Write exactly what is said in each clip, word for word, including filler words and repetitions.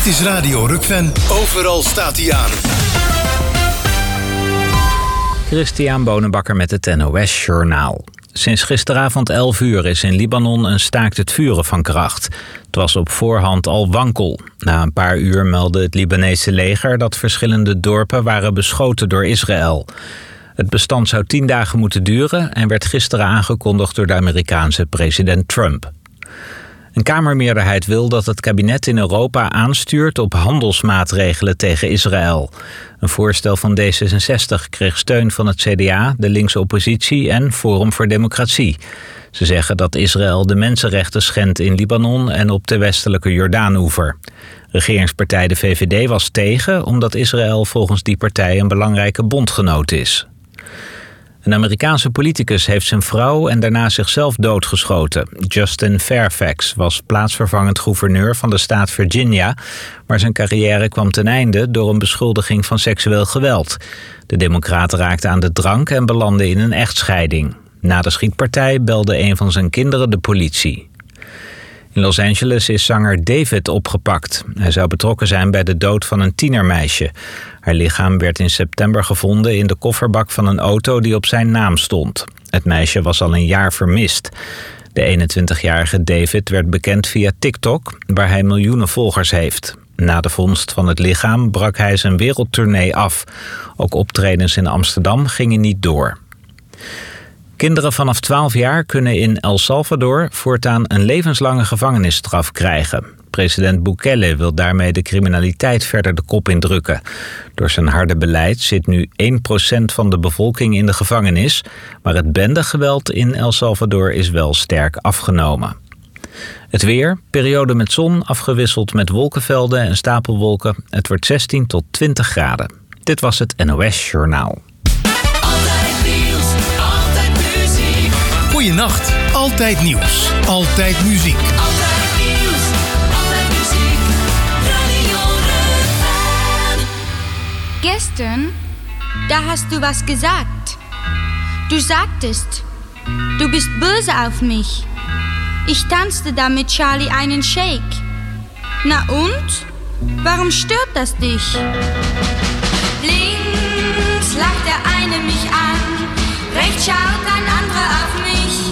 Dit is Radio Rukven. Overal staat hij aan. Christian Bonenbakker met het N O S Journaal. Sinds gisteravond elf uur is in Libanon een staakt het vuren van kracht. Het was op voorhand al wankel. Na een paar uur meldde het Libanese leger dat verschillende dorpen waren beschoten door Israël. Het bestand zou tien dagen moeten duren en werd gisteren aangekondigd door de Amerikaanse president Trump. Een Kamermeerderheid wil dat het kabinet in Europa aanstuurt op handelsmaatregelen tegen Israël. Een voorstel van D zesenzestig kreeg steun van het C D A, de linkse oppositie en Forum voor Democratie. Ze zeggen dat Israël de mensenrechten schendt in Libanon en op de westelijke Jordaanoever. Regeringspartij de V V D was tegen, omdat Israël volgens die partij een belangrijke bondgenoot is. Een Amerikaanse politicus heeft zijn vrouw en daarna zichzelf doodgeschoten. Justin Fairfax was plaatsvervangend gouverneur van de staat Virginia, maar zijn carrière kwam ten einde door een beschuldiging van seksueel geweld. De democraten raakten aan de drank en belandden in een echtscheiding. Na de schietpartij belde een van zijn kinderen de politie. In Los Angeles is zanger David opgepakt. Hij zou betrokken zijn bij de dood van een tienermeisje. Haar lichaam werd in september gevonden in de kofferbak van een auto die op zijn naam stond. Het meisje was al een jaar vermist. De eenentwintigjarige David werd bekend via TikTok, waar hij miljoenen volgers heeft. Na de vondst van het lichaam brak hij zijn wereldtournee af. Ook optredens in Amsterdam gingen niet door. Kinderen vanaf twaalf jaar kunnen in El Salvador voortaan een levenslange gevangenisstraf krijgen. President Bukele wil daarmee de criminaliteit verder de kop indrukken. Door zijn harde beleid zit nu één procent van de bevolking in de gevangenis, maar het bendegeweld in El Salvador is wel sterk afgenomen. Het weer, periode met zon, afgewisseld met wolkenvelden en stapelwolken. Het wordt zestien tot twintig graden. Dit was het N O S Journaal. Goeienacht, altijd nieuws, altijd muziek. Altijd nieuws, altijd muziek, Radio Rukven. Gestern, da hast du was gesagt. Du sagtest, du bist böse auf mich. Ich tanzte da mit Charlie einen Shake. Na und? Warum stört das dich? Links lacht der eine mich an, rechts schaut ein anderer auf mich.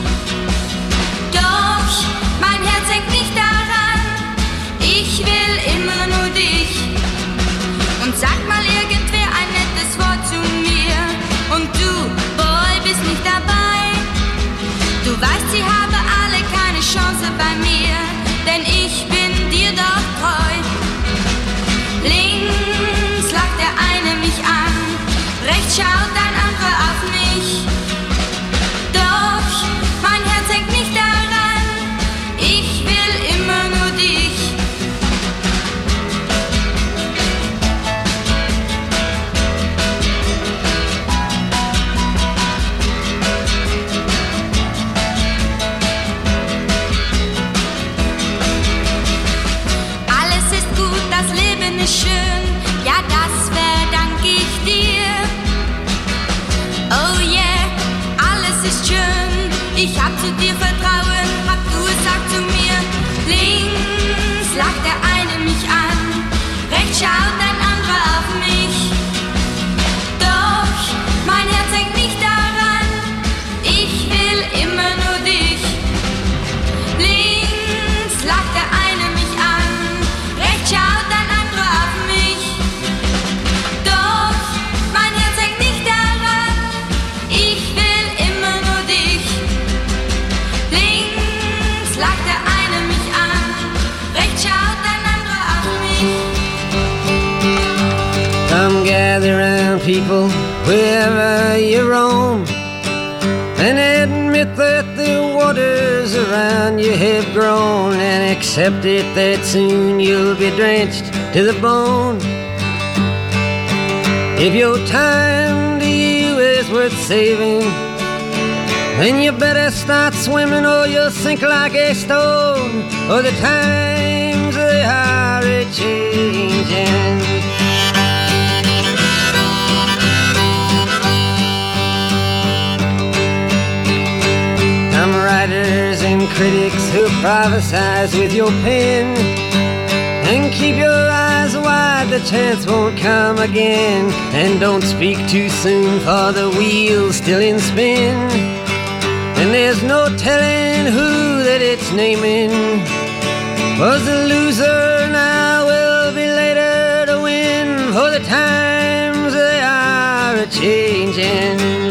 Doch mein Herz hängt nicht daran, ich will immer nur dich. Und sag mal irgendwer ein nettes Wort zu mir. Und du, Boy, bist nicht dabei. Du weißt, sie haben alle keine Chance bei mir, denn ich bin dir doch treu. Links lacht der eine mich an, rechts schaut ein anderer auf mich. Doch mein Herz hängt nicht daran, ich will immer nur dich. Alles ist gut, das Leben ist schön, ja, das verdank ich dir. Oh yeah, alles ist schön, ich hab zu dir Vertrauen, hab du es auch zu mir. Links lacht der eine mich an, rechts schaut ein anderer auf mich. Doch mein Herz hängt nicht daran, ich will immer nur dich. Links lacht der eine mich an, rechts schaut ein anderer auf mich. Doch mein Herz hängt nicht daran, ich will immer nur dich. Links lacht der eine mich an, rechts schaut ein anderer auf mich. Come gather round, people, wherever you roam, and admit that the waters around you have grown, and accept it that soon you'll be drenched to the bone. If your time to you is worth saving, then you better start swimming or you'll sink like a stone, or the times they are a-changing. Some writers and critics who prophesize with your pen And keep your eyes wide, the chance won't come again. And don't speak too soon, for the wheel's still in spin. And there's no telling who that it's naming. Was the loser now will be later to win, for the times they are a-changing.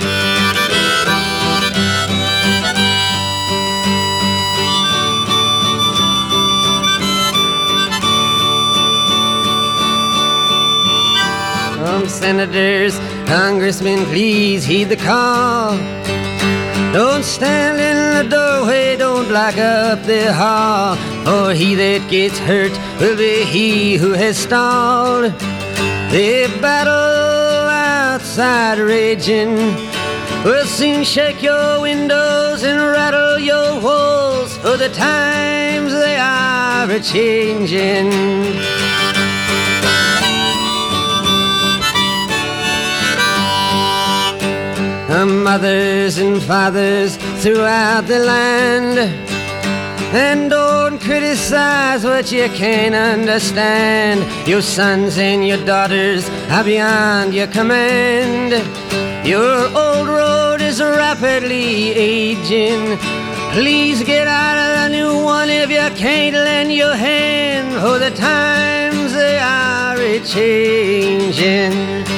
Some senators, congressmen, please heed the call. Don't stand in the doorway, don't block up the hall, for he that gets hurt will be he who has stalled. The battle outside raging will soon shake your windows and rattle your walls, for the times they are a-changing. Mothers and fathers throughout the land, and don't criticize what you can't understand. Your sons and your daughters are beyond your command. Your old road is rapidly aging. Please get out of the new one if you can't lend your hand, for the times they are a-changing.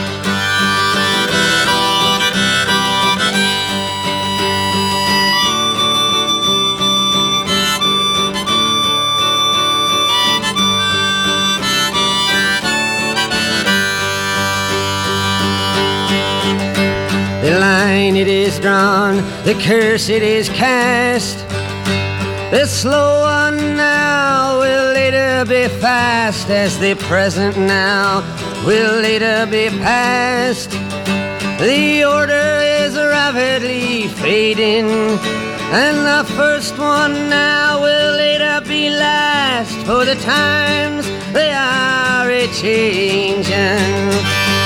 The line it is drawn, the curse it is cast. The slow one now will later be fast, as the present now will later be past. The order is rapidly fading, and the first one now will later be last, for the times they are a-changing.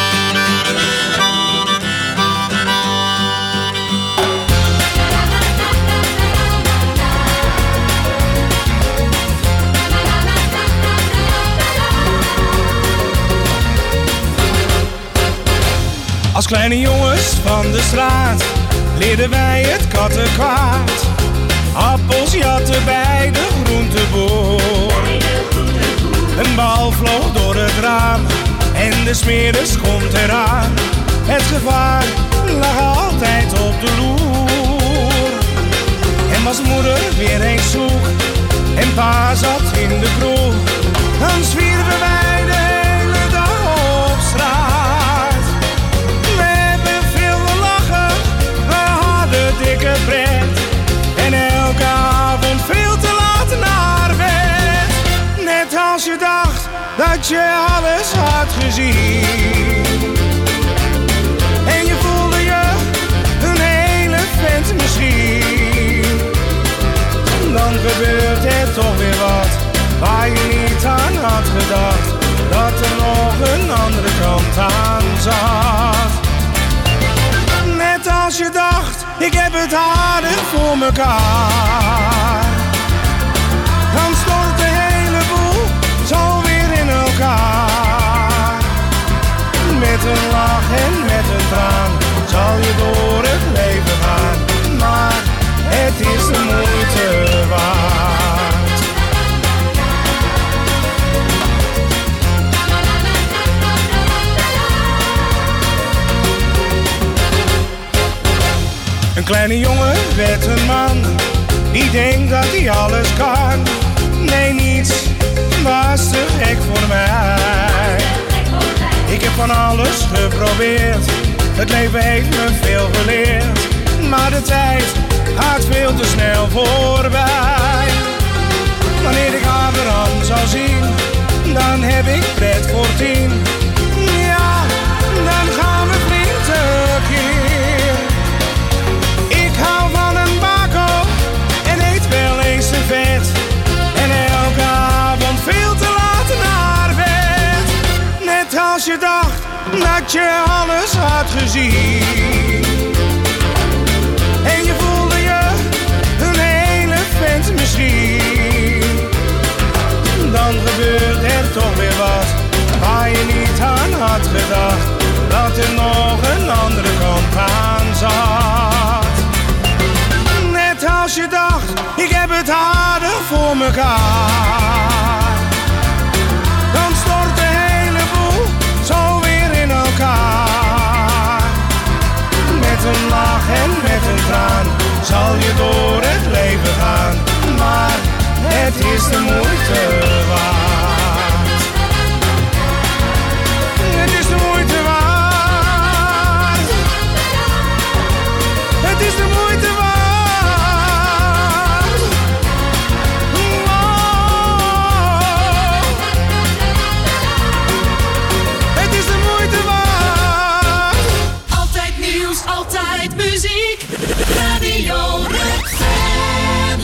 Als kleine jongens van de straat leerden wij het kattenkwaad. Appels jatten bij de groenteboer. Een bal vloog door het raam en de smeerders komt eraan. Het gevaar lag altijd op de loer. En als moeder weer eens zoek en pa zat in de kroeg, dan zwierven wij de hele dag op straat. Dikke pret en elke avond veel te laat naar bed. Net als je dacht dat je alles had gezien, en je voelde je een hele vent misschien. Dan gebeurt er toch weer wat waar je niet aan had gedacht, dat er nog een andere kant aan zat. Net als je dacht, ik heb het aardig voor mekaar, dan stort de hele boel zo weer in elkaar. Met een lach en met een traan zal je door het leven gaan, maar het is de moeite waard. Een kleine jongen werd een man, die denkt dat hij alles kan. Nee, niets was te gek voor mij. Ik heb van alles geprobeerd, het leven heeft me veel geleerd. Maar de tijd gaat veel te snel voorbij. Wanneer ik haar weer aan zal zien, dan heb ik pret voor tien. Ja, dan gaan we flink tekeer. Ik hou van een bako en eet wel eens te vet. En elke avond veel te laat naar bed. Net als je dacht dat je alles had gezien, en je voelde je een hele vent misschien. Dan gebeurt er ik heb het aardig voor mekaar. Dan stort de hele boel zo weer in elkaar. Met een lach en met een traan zal je door het leven gaan. Maar het is de moeite waard. Het is de moeite waard. Het is de moeite waard. Altijd muziek, Radio Rutgers.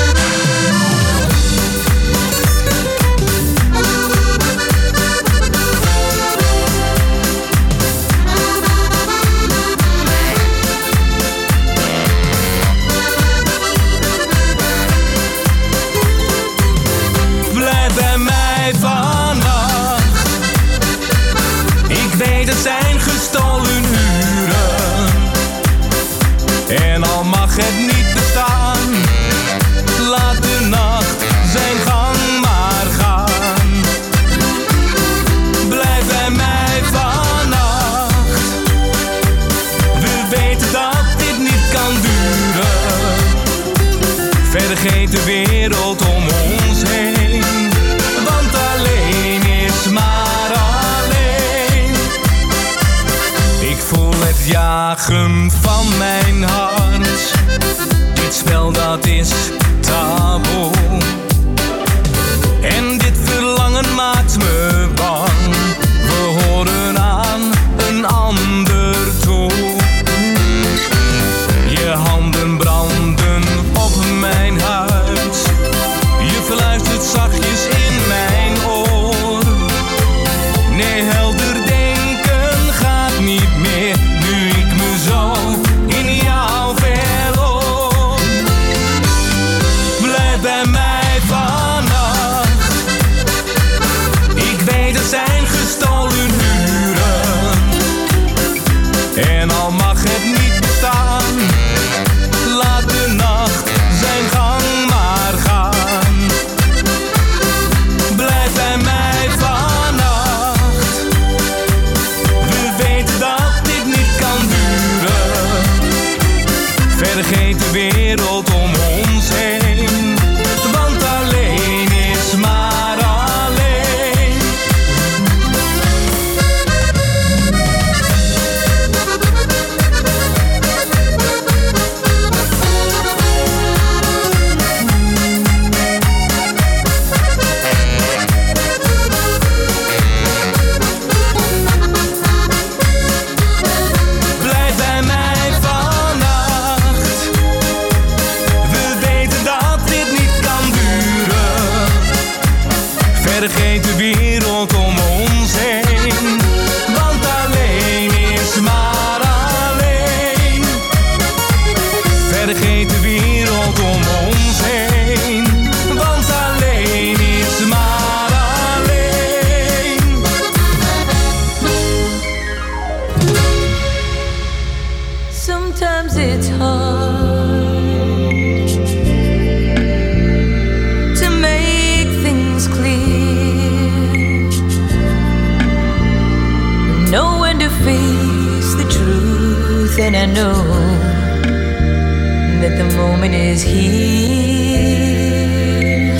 Blijf bij mij vannacht. Ik weet het zijn gestolen uren. En al mag het niet bestaan, laat de nacht zijn gang maar gaan. Blijf bij mij vannacht. We weten dat dit niet kan duren. Vergeet de wereld om ons heen. Want alleen is maar alleen. Ik voel het jagen van mijn hart. Dit spel dat is taboe. En dit verlangen maakt me bang. We horen aan een ander toe. Je handen branden op mijn huid. Je fluistert zachtjes in mijn oor. Nee, helder denken gaat niet meer. Nu ik me zo in jou verloor. Blijf bij mij vannacht. Ik weet het zijn gestolen uren. En al mag het niet bestaan, laat de nacht zijn gang maar gaan. Blijf bij mij vannacht. We weten dat dit niet kan duren. Vergeet de wereld om ons heen. Want alleen is maar alleen. Blijf bij mij vannacht. We weten dat dit niet kan duren. Vergeet de wereld om ons heen. Want alleen is maar alleen. Vergeet de wereld om ons heen. Want alleen is maar alleen. Sometimes it's hard to make things clear. Know when to face the truth, and I know that the moment is here.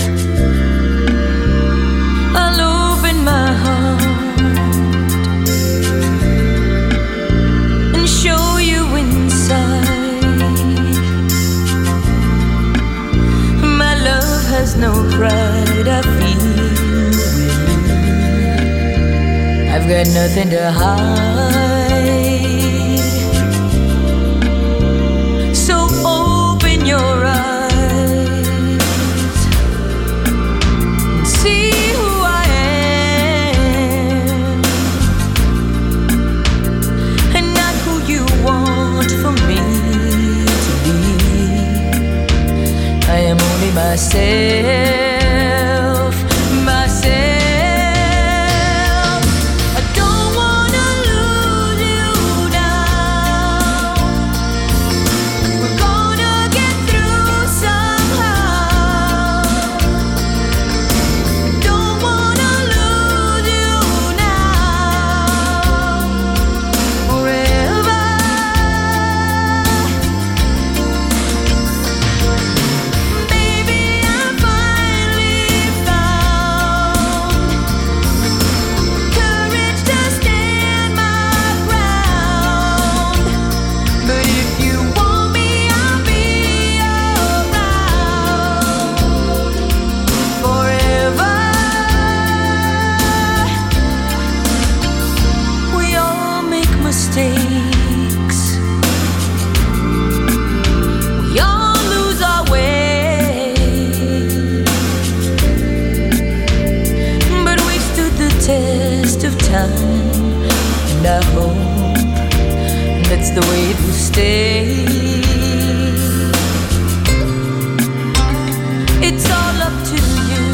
I'll open my heart and show you inside. My love has no pride, I feel real. I've got nothing to hide. So open your eyes and see who I am, and not who you want for me to be. I am only myself, myself. I don't wanna lose you now. We're gonna get through somehow. stay. It's all up to you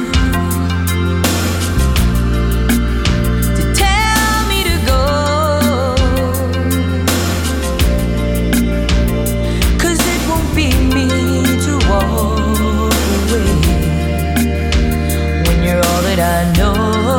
to tell me to go, 'cause it won't be me to walk away when you're all that I know.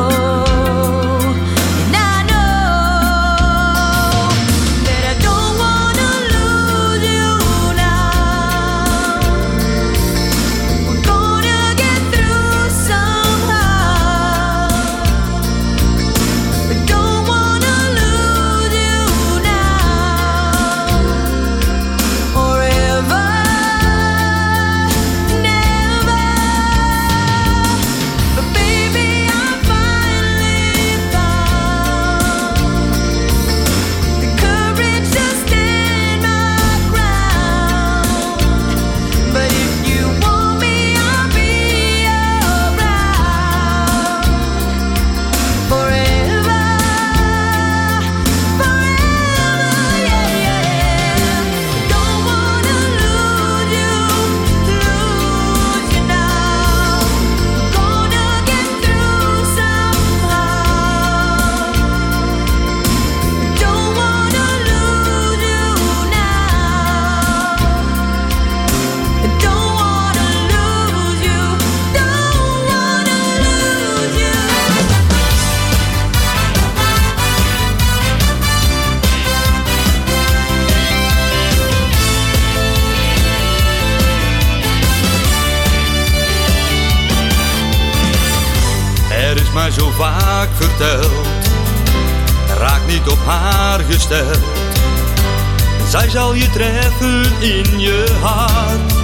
Mij zo vaak verteld, raak niet op haar gesteld. Zij zal je treffen in je hart.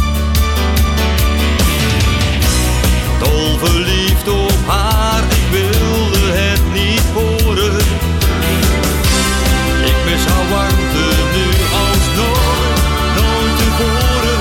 Dol verliefd op haar, ik wilde het niet horen. Ik mis haar warmte nu als nooit, nooit tevoren.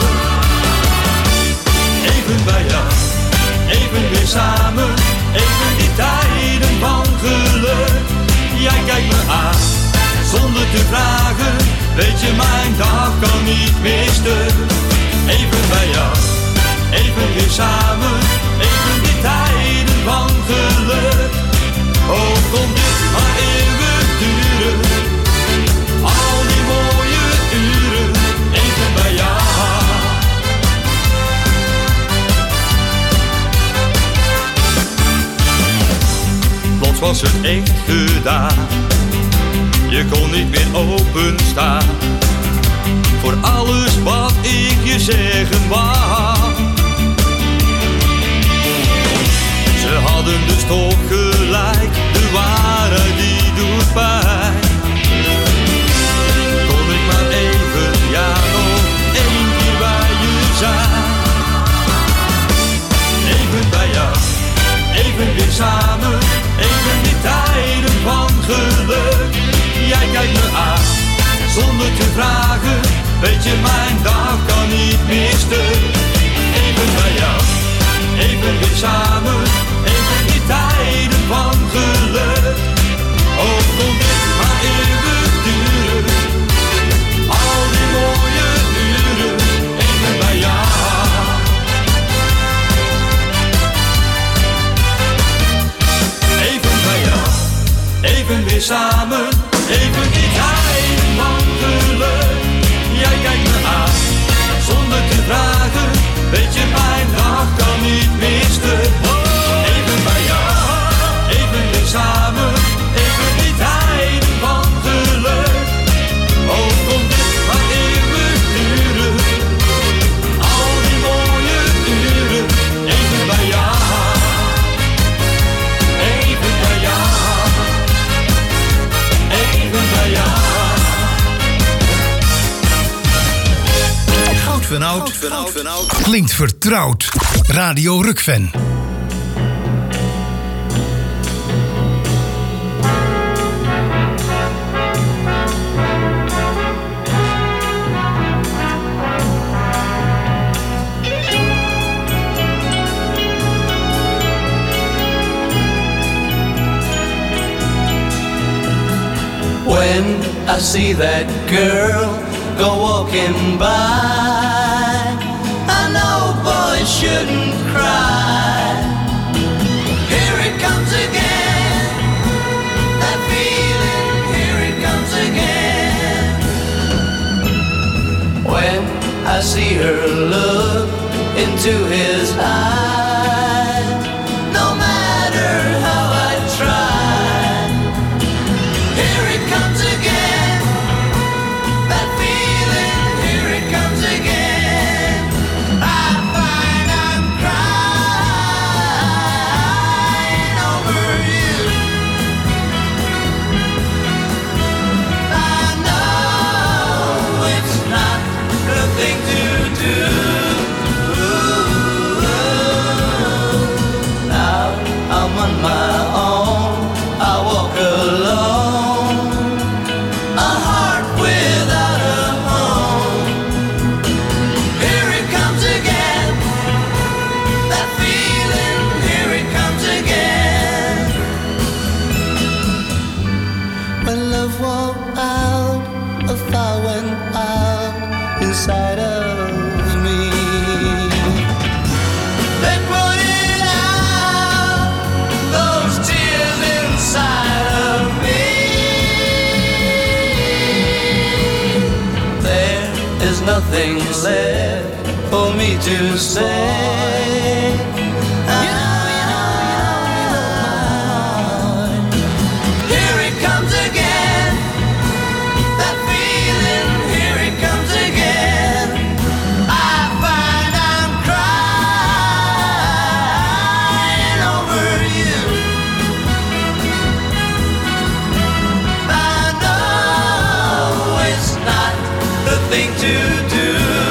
Even bij jou, even weer samen. Even die tijden van geluk. Jij kijkt me aan, zonder te vragen. Weet je, mijn dag kan niet meer stuk. Even bij jou, even weer samen. Even die tijden van geluk. Oh, kon dit maar eeuwig duren. Al die mooie uren, even bij jou. Plots was het echt gedaan. Je kon niet meer openstaan voor alles wat ik je zeggen wou. Ze hadden dus toch gelijk, de waarheid die doet pijn. Kon ik maar even, ja nog één keer bij je zijn. Even bij jou, even weer samen. Even die tijden van geluk. Jij kijkt me aan, zonder te vragen. Weet je, mijn dag kan niet meer stuk. Even bij jou, even weer samen. Even die tijden van geluk. Oh, kon dit maar eeuwig duren. Al die mooie uren, even bij jou. Even weer samen, even die tijden van geluk. Jij kijkt me aan, zonder te vragen. Weet je, mijn dag kan niet meer stuk. Even bij jou, even weer samen. Even die tijden van geluk. Oh, kon dit maar eeuwig duren. Al die mooie uren, even bij jou. Even bij jou. Goud van oud, van oud, van oud. Klinkt vertrouwd. Radio Rukven. When I see that girl go walking by, I know boys shouldn't cry. Here it comes again, that feeling, here it comes again. When I see her look into his eyes, no matter how I try, here it comes again, that feeling, here it comes again. I find I'm crying over you. I know it's not the thing to do. Now I'm on my own, I walk alone, a heart without a home. Here it comes again, that feeling, here it comes again. When love walked out, a fire went out inside of me. They put it out, those tears inside of me. There is nothing left for me to say. Here it comes again, that feeling, here it comes again. I find I'm crying over you. I know it's not the thing to do.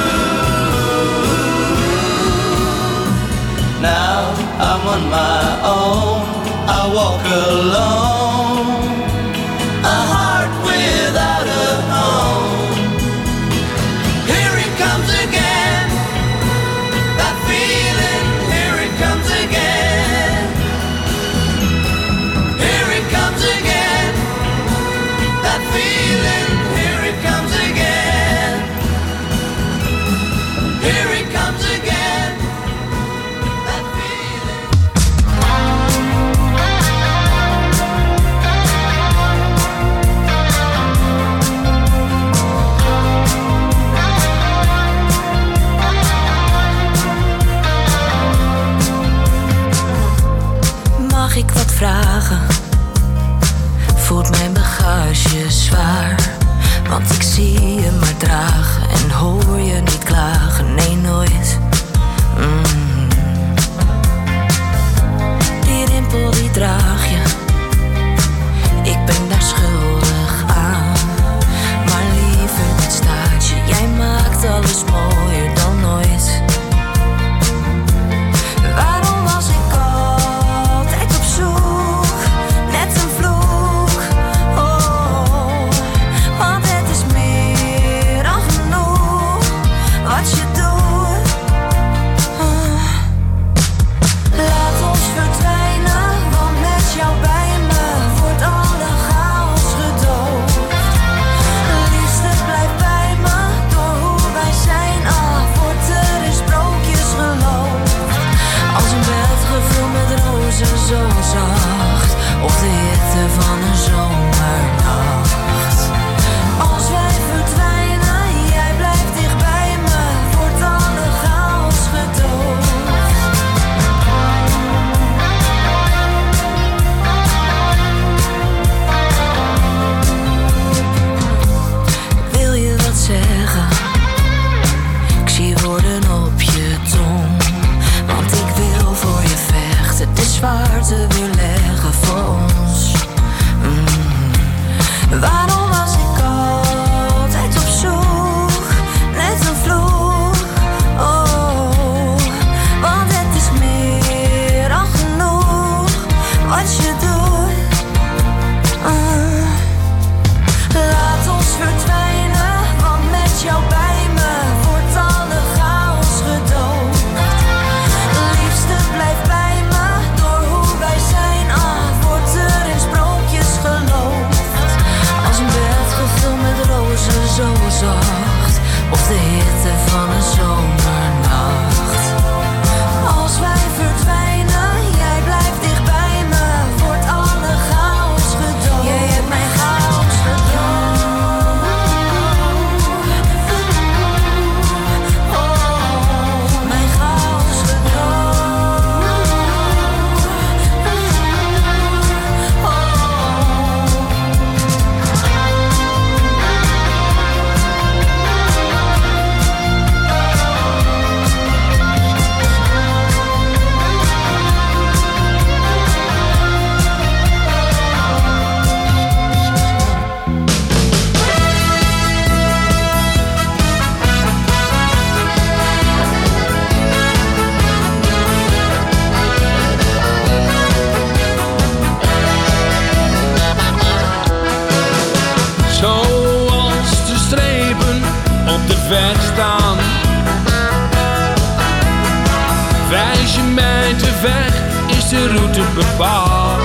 Now I'm on my own, I walk alone, a heart without a home. Here it comes again, that feeling, here it comes again. Here it comes again, that feeling, here it comes again. Here it comes again, that feeling. Mag ik wat vragen? Voelt mijn bagage zwaar? Want ik zie je maar dragen en hoor je niet klagen, nee nooit. Mm. Die rimpel die draag je, ik ben daar schuldig aan. Maar liever dit staat je, jij maakt alles mooier dan nooit. Waarom was ik altijd op zoek, net een vloek? Oh, want het is meer dan genoeg. Als je mij te weg, is de route bepaald.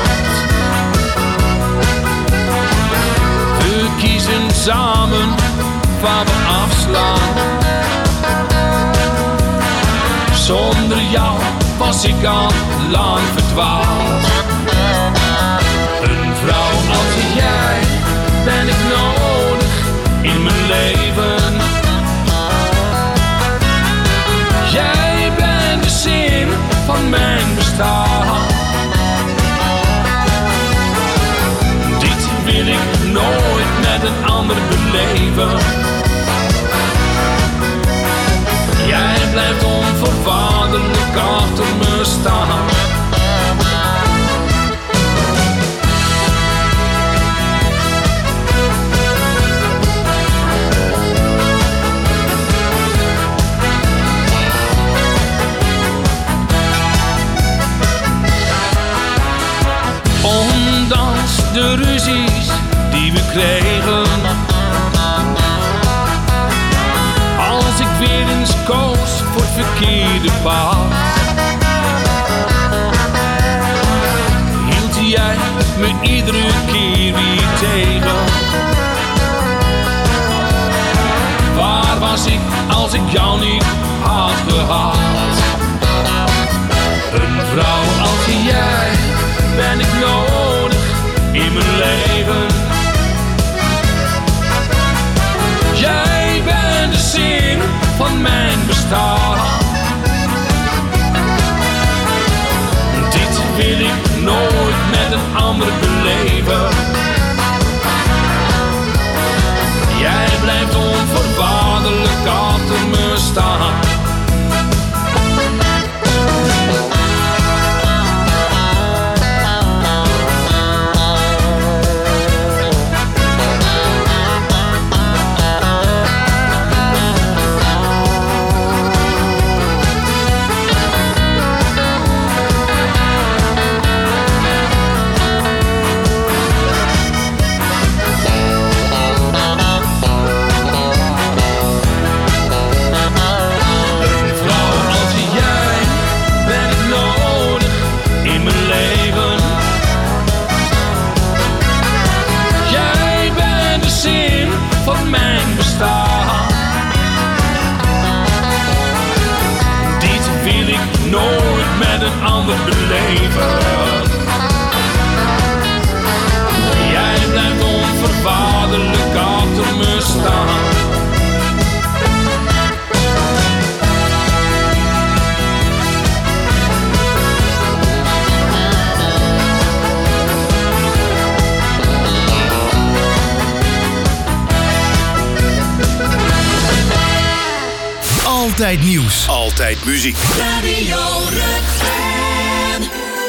We kiezen samen waar we afslaan. Zonder jou was ik al lang verdwaald. Een vrouw als jij ben ik nodig in mijn leven. Jij bent de zin van mijn bestaan. Dit wil ik nooit met een ander beleven. Jij blijft onvoorwaardelijk achter me staan. Ondanks de ruzies die we kregen, als ik weer eens koos voor het verkeerde pad, hield jij me iedere keer weer tegen. Waar was ik als ik jou niet had gehad? Een vrouw als jij ben ik nodig in mijn leven. Jij bent de zin van mijn bestaan. Dit wil ik nooit met een ander beleven. Jij blijft onvoorwaardelijk achter me staan. Nooit met een ander beleven. Jij blijft onvoorwaardelijk achter me staan. Altijd nieuws. Altijd muziek. Radio Rukven.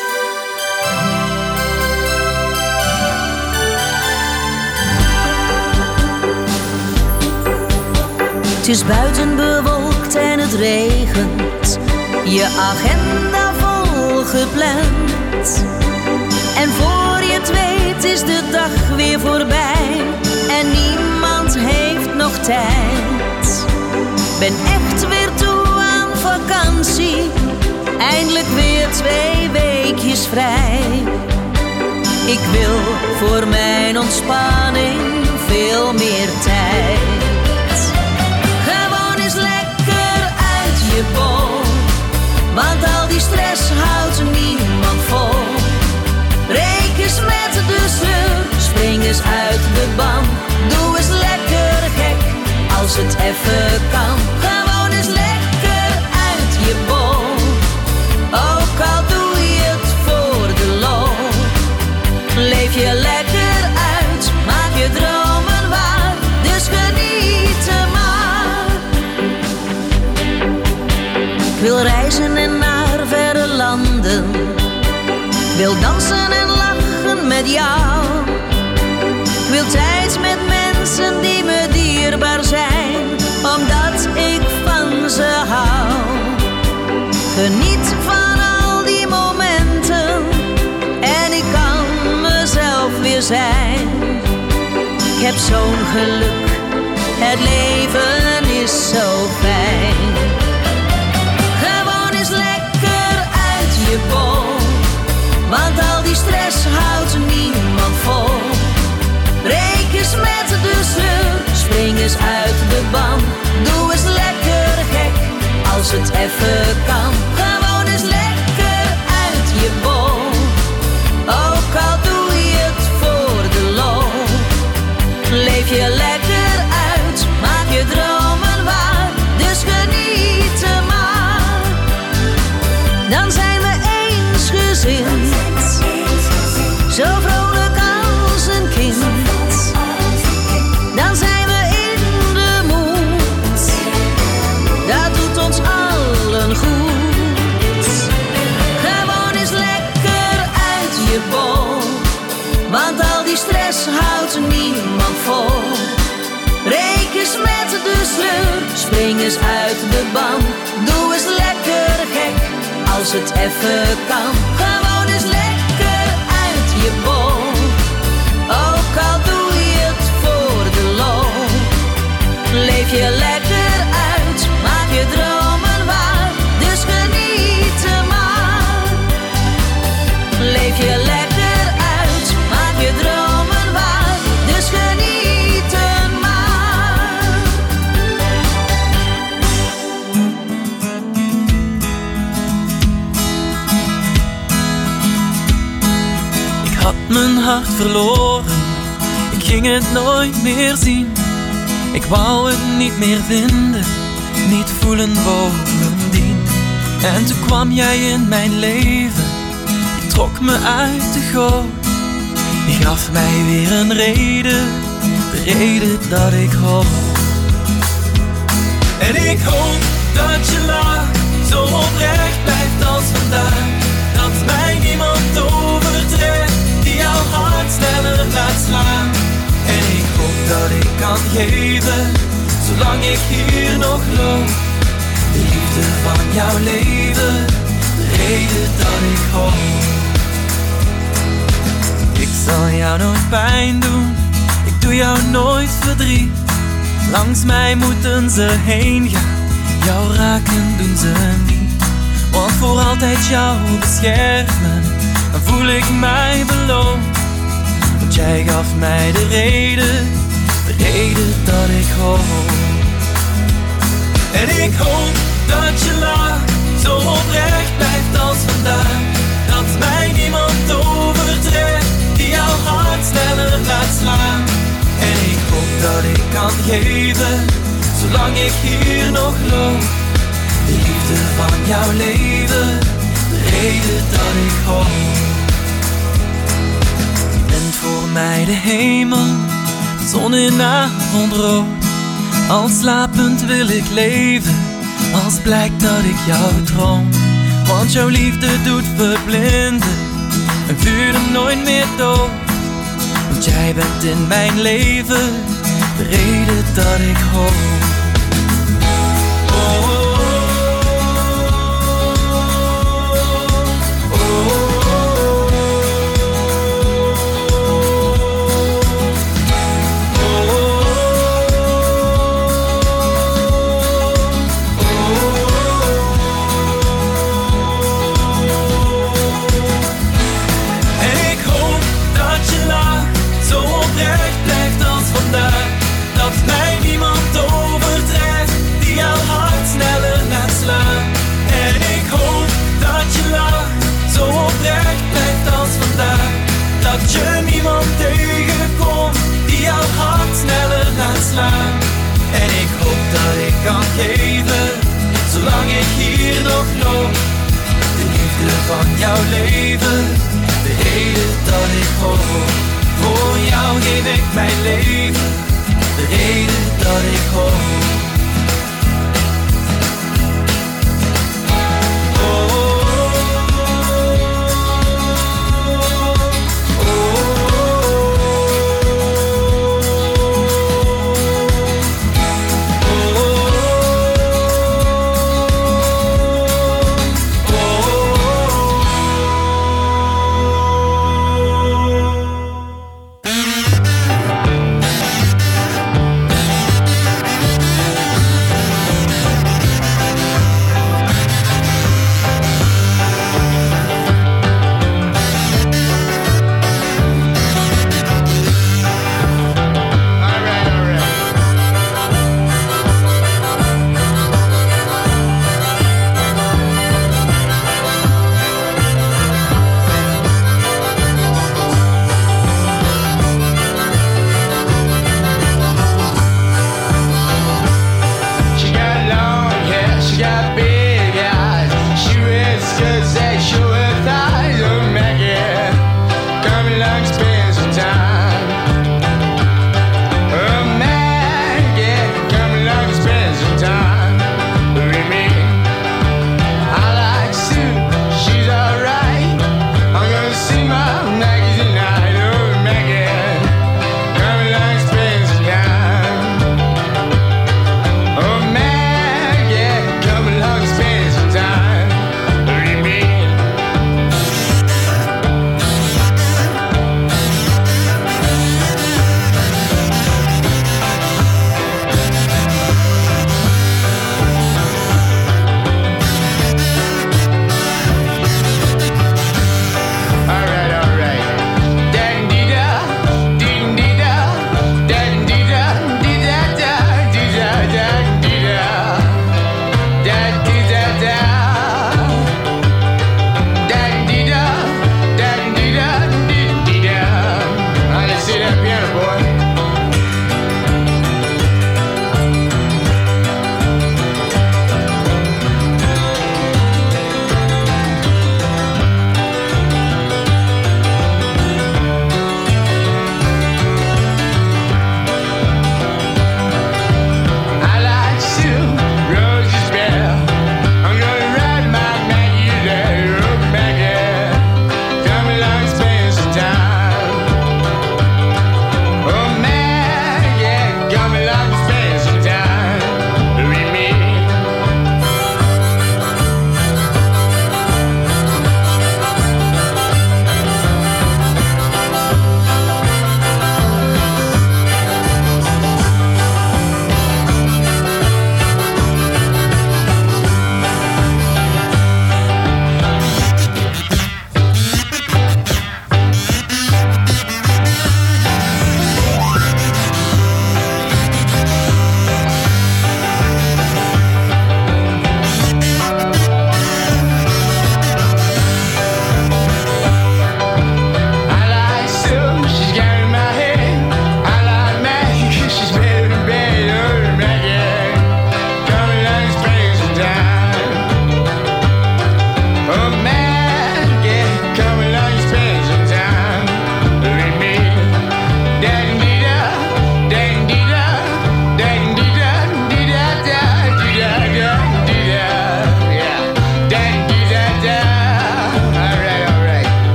Het is buiten bewolkt en het regent. Je agenda vol gepland. En voor je het weet is de dag weer voorbij. En niemand heeft nog tijd. Ben echt weer toe aan vakantie. Eindelijk weer twee weekjes vrij. Ik wil voor mijn ontspanning veel meer tijd. Gewoon eens lekker uit je bol. Want al die stress houdt niemand vol. Breek eens met de sleur. Spring eens uit de band. Doe eens lekker gek. Als het even kan, gewoon eens lekker uit je bol. Ook al doe je het voor de lol. Leef je lekker uit, maak je dromen waar. Dus geniet er maar. Ik wil reizen en naar verre landen. Ik wil dansen en lachen met jou. Ik wil tijd met mensen die me dierbaar zijn, omdat ik van ze hou. Geniet van al die momenten en ik kan mezelf weer zijn. Ik heb zo'n geluk, het leven is zo fijn. Gewoon eens lekker als het even kan. Gewoon eens lekker uit je bol. Ook al doe je het voor de lol. Leef je lekker uit, maak je dromen waar. Dus geniet er maar. Dan zijn we eensgezind. Zo vrolijk als een kind. Dan zijn we in de moed. Dat doet ons allen goed. Gewoon eens lekker uit je bol. Want al die stress houdt niemand vol. Breek eens met de sleur. Spring eens uit de bank. Doe eens lekker gek. Als het even kan. Gewoon eens lekker uit je bol. Ook al doe je het voor de lol. Leef je lekker uit, maak je dromen waar. Dus geniet er maar. Leef je lekker uit, maak je dromen waar. Dus geniet er maar. Ik had mijn hart verloren. Ik ging het nooit meer zien. Ik wou het niet meer vinden, niet voelen bovendien. En toen kwam jij in mijn leven, je trok me uit de goot. Je gaf mij weer een reden, de reden dat ik hoop. En ik hoop dat je lach zo oprecht blijft als vandaag. Dat mij niemand overtreft, die jouw hart sneller laat slaan. En ik hoop dat ik kan geven, zolang ik hier nog loop. De liefde van jouw leven, de reden dat ik hoop. Ik zal jou nooit pijn doen, ik doe jou nooit verdriet. Langs mij moeten ze heen gaan, jou raken doen ze niet. Want voor altijd jou beschermen, dan voel ik mij beloond. Want jij gaf mij de reden, de reden dat ik hoop. En ik hoop dat je lach zo oprecht blijft als vandaag. Dat mij niemand overtreft, die jouw hart sneller laat slaan. En ik hoop dat ik kan geven, zolang ik hier nog loop. De liefde van jouw leven, de reden dat ik hoop. Voor mij de hemel, de zon in avondrood. Al slapend wil ik leven, als blijkt dat ik jou droom. Want jouw liefde doet verblinden, en vuurt nooit meer dood. Want jij bent in mijn leven, de reden dat ik hoop. Oh, dat mij niemand overtreft, die jouw hart sneller laat slaan. En ik hoop dat je lacht zo oprecht blijft als vandaag. Dat je niemand tegenkomt, die jouw hart sneller laat slaan. En ik hoop dat ik kan geven, zolang ik hier nog loop. De liefde van jouw leven, de reden dat ik hoop. Voor jou geef ik mijn leven, de reden dat ik hoop.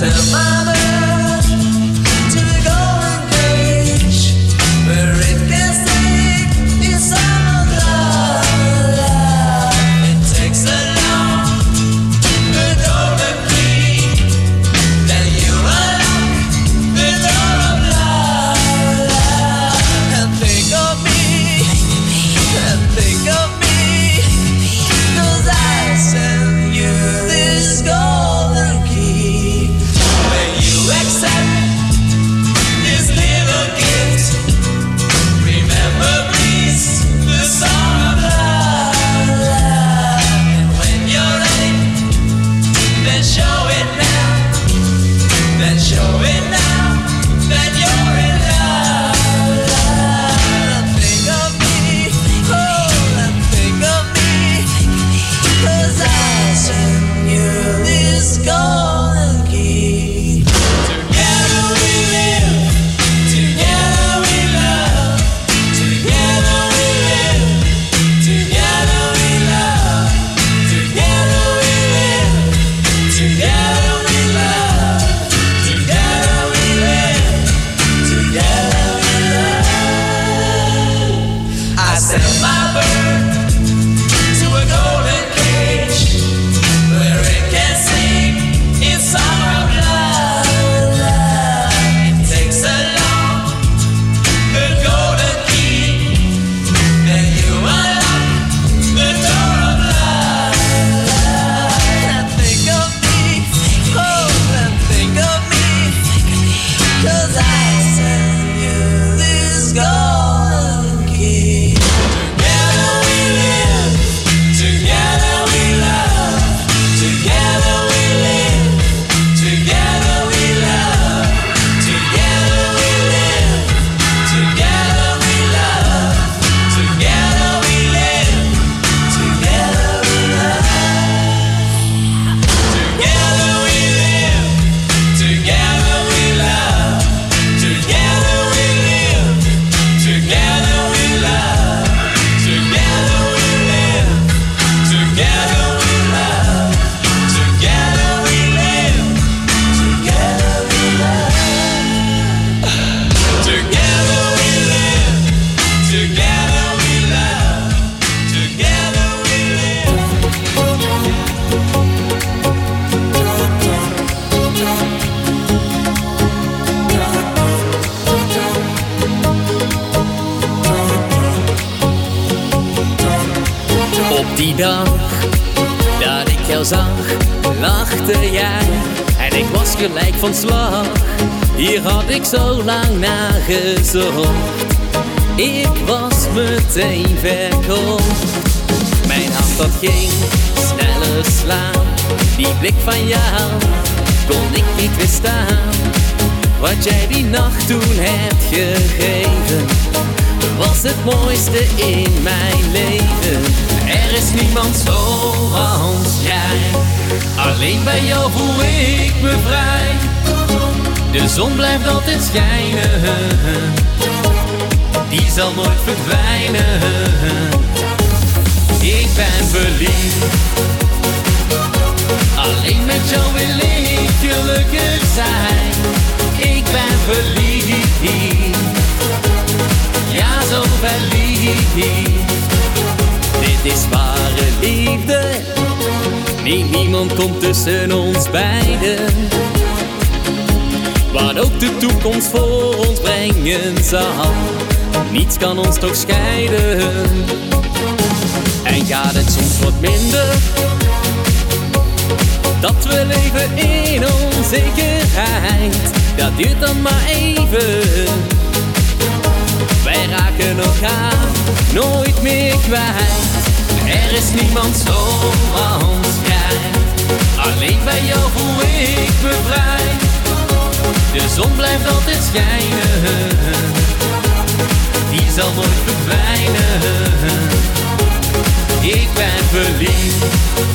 sell my bird to a golden cage where it can sing its song of love. It takes a long, the golden key, then you unlock the door of love. And think of me, and think of me, 'cause I send you this golden key. When you accept this little gift, remember please the song of love. And when you're ready, then show it now, then show it now, that you're in love. And think of me, oh, and think of me, 'cause I send you this golden key. Together we live, together we love, together we live, together we love, together we live, together we love, together we live, together we love. I sell my bird to a golden cage where it can sing its song of love. It takes a long, the golden key, then you unlock the door of love. And think of me, oh, and think of me, 'cause I send you this golden key. Together we live, together we love, together we live, together we love, together we live, together we love, together we live, together we love. Together we live, together we love, together we live, together we love, together we live, together we love, together we live, together we love. Together we live, together we love, together we live. Op die dag dat ik jou zag, lachte jij en ik was gelijk van slag. Hier had ik zo lang naar gezocht, ik was meteen verkocht. Mijn hart dat ging sneller slaan, die blik van jou kon ik niet weerstaan. Wat jij die nacht toen hebt gegeven, was het mooiste in mijn leven. Er is niemand zoals jij, alleen bij jou voel ik me vrij. De zon blijft altijd schijnen, die zal nooit verdwijnen. Ik ben verliefd, alleen met jou wil ik gelukkig zijn. Ik ben verliefd, ja zo verliefd. Dit is ware liefde, nee niemand komt tussen ons beiden. Wat ook de toekomst voor ons brengen zal, niets kan ons toch scheiden. En gaat het soms wat minder, dat we leven in onzekerheid, dat duurt dan maar even. Wij raken elkaar nooit meer kwijt. Er is niemand zoals jij, alleen bij jou voel ik me vrij. De zon blijft altijd schijnen, die zal nooit verdwijnen. Ik ben verliefd,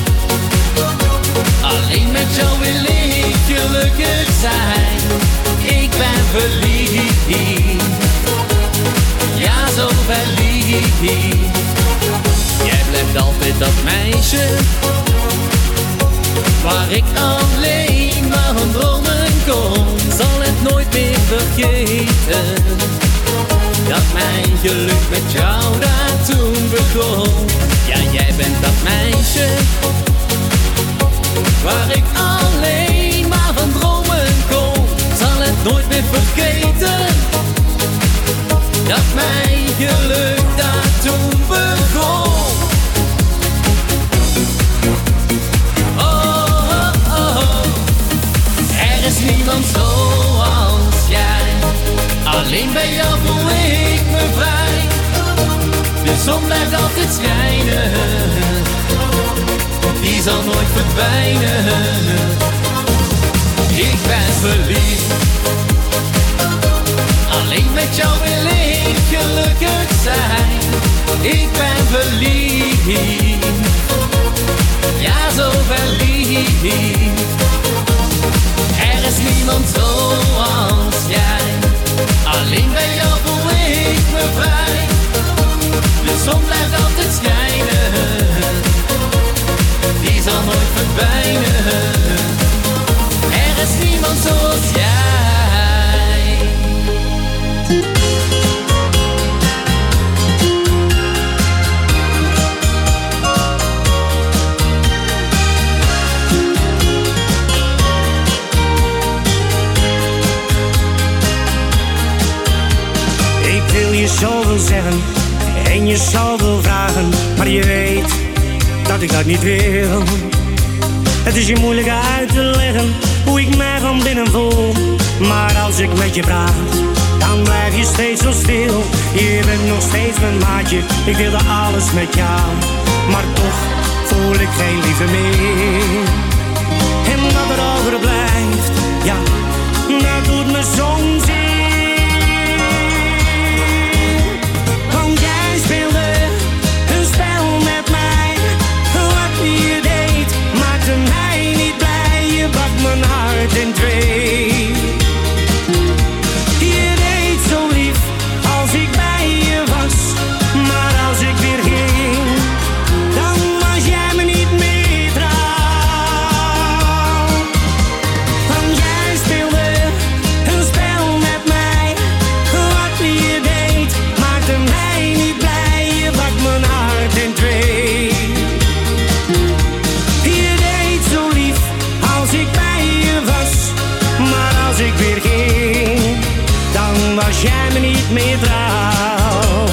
alleen met jou wil ik gelukkig zijn. Ik ben verliefd, ja zo verliefd. Jij blijft altijd dat meisje waar ik alleen maar aan dromen kom, zal het nooit meer vergeten. Dat mijn geluk met jou daar toen begon. Ja, jij bent dat meisje waar ik alleen maar van dromen kon. Zal het nooit meer vergeten. Dat mijn geluk daar toen begon. Oh, oh, oh. Er is niemand zoals jij. Alleen bij jou voel ik me vrij. De zon blijft altijd schijnen. Die zal nooit verdwijnen. Ik ben verliefd. Alleen met jou wil ik gelukkig zijn. Ik ben verliefd. Ja, zo verliefd. Er is niemand zoals jij. Alleen bij jou voel ik me vrij. De zon blijft altijd schijnen. Die zal nooit verdwijnen. Er is niemand zoals jij. Je zoveel zeggen en je zoveel vragen, maar je weet dat ik dat niet wil. Het is je moeilijk uit te leggen hoe ik mij van binnen voel. Maar als ik met je praat, dan blijf je steeds zo stil. Je bent nog steeds mijn maatje, ik wilde alles met jou. Maar toch voel ik geen liefde meer. En wat er overblijft, ja, dat doet me soms zeer. Mijn hart in twee. Je deed zo lief als ik bij je was. Maar als ik weer ging, dan was jij me niet meer trouw. Want jij speelde een spel met mij. Wat je deed maakte mij niet blij. Je brak mijn hart in twee. Je deed zo lief als ik bij maar als ik weer ging, dan was jij me niet meer trouw.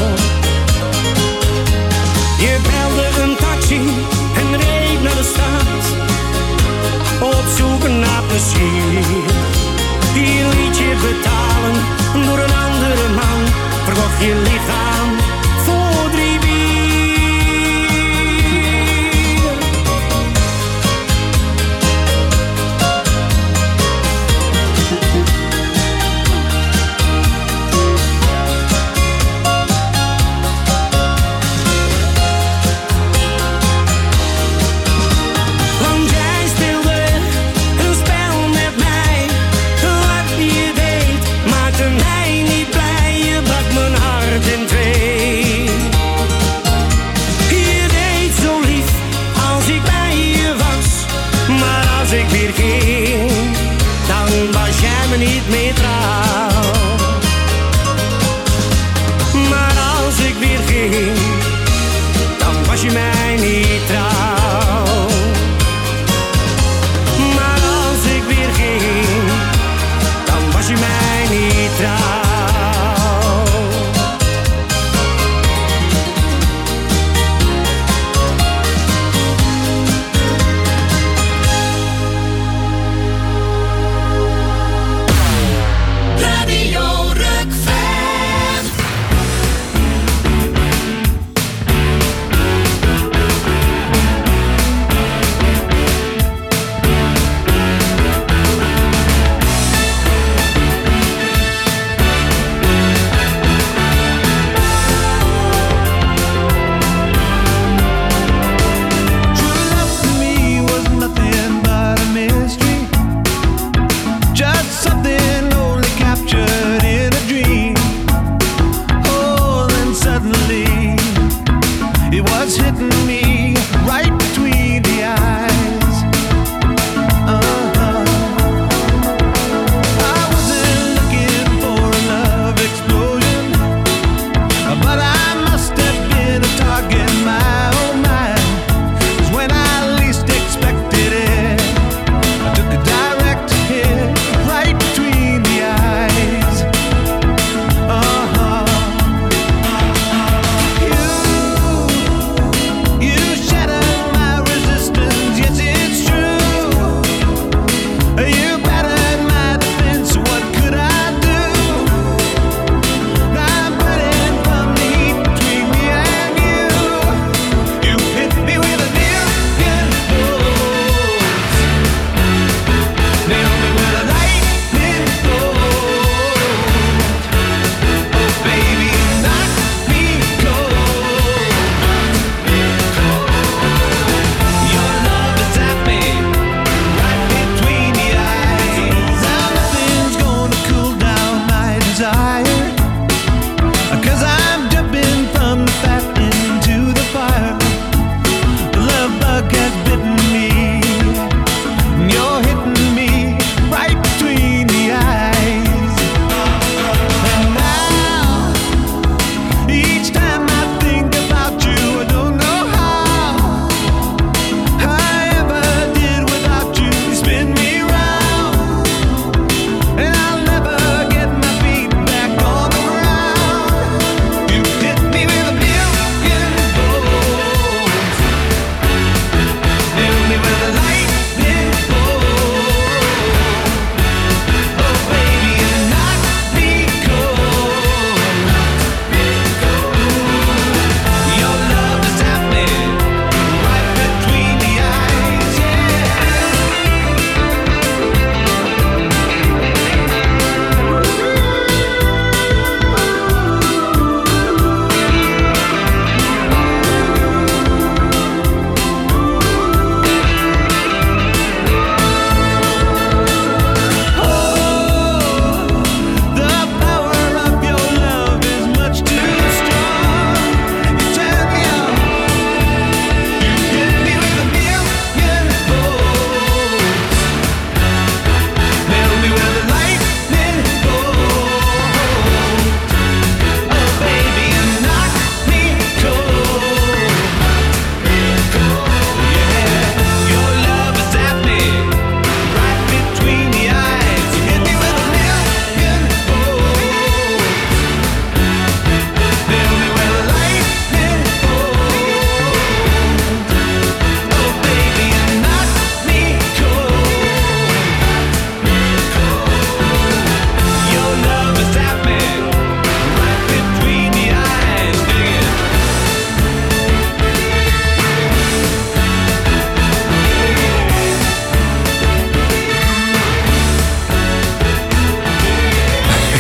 Je belde een taxi en reed naar de stad, op zoek naar plezier. Die liet je betalen door een andere man, verkocht je lichaam voor drie bier. Niet meer trouw. Maar als ik weer ging, dan was je mij niet trouw. Maar als ik weer ging, dan was je mij niet trouw.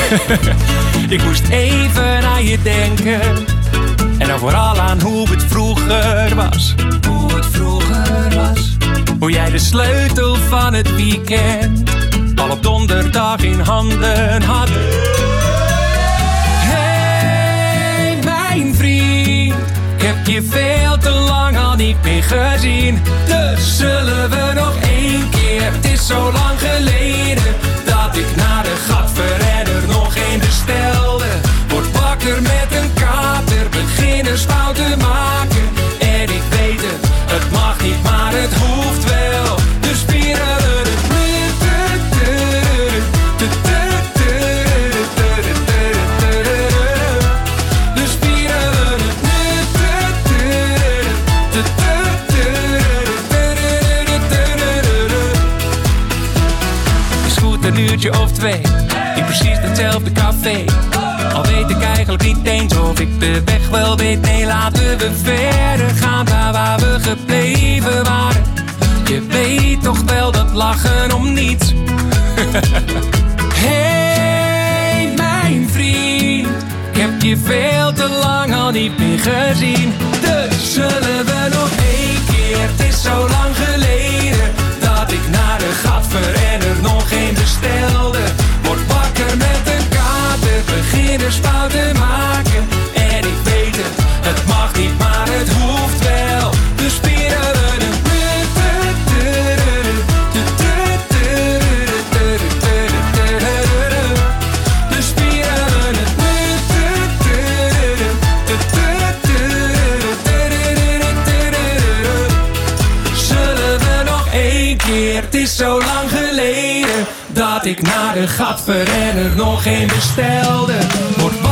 Ik moest even aan je denken. En dan vooral aan hoe het vroeger was. Hoe het vroeger was. Hoe jij de sleutel van het weekend al op donderdag in handen had. Hey, mijn vriend, ik heb je veel te lang al niet meer gezien. Dus zullen we nog één keer, het is zo lang geleden dat ik naar de Gatverrenner nog één bestelde. Word wakker met een kater, beginnersfouten maken. En ik weet het, het mag niet, maar het hoeft wel. Dus vieren we het nu. Dus vieren we het nu. Is goed een uurtje of twee, in precies hetzelfde café. Al weet ik eigenlijk niet eens of ik de weg wel weet. Nee, laten we verder gaan daar waar we gebleven waren. Je weet toch wel dat lachen om niets. Hey, mijn vriend, ik heb je veel te lang al niet meer gezien. Dus zullen we nog één keer, het is zo lang geleden dat ik naar de Gatverrenner nog één bestelde. Word wakker met een kater, beginnersfouten maken. En ik weet het, het mag niet, maar het hoeft wel. Dus spieren we het nu. Dus spieren we het nu. Zullen we nog één keer, het is zo lang geleden dat ik naar de Gatverrenner nog één bestelde. Word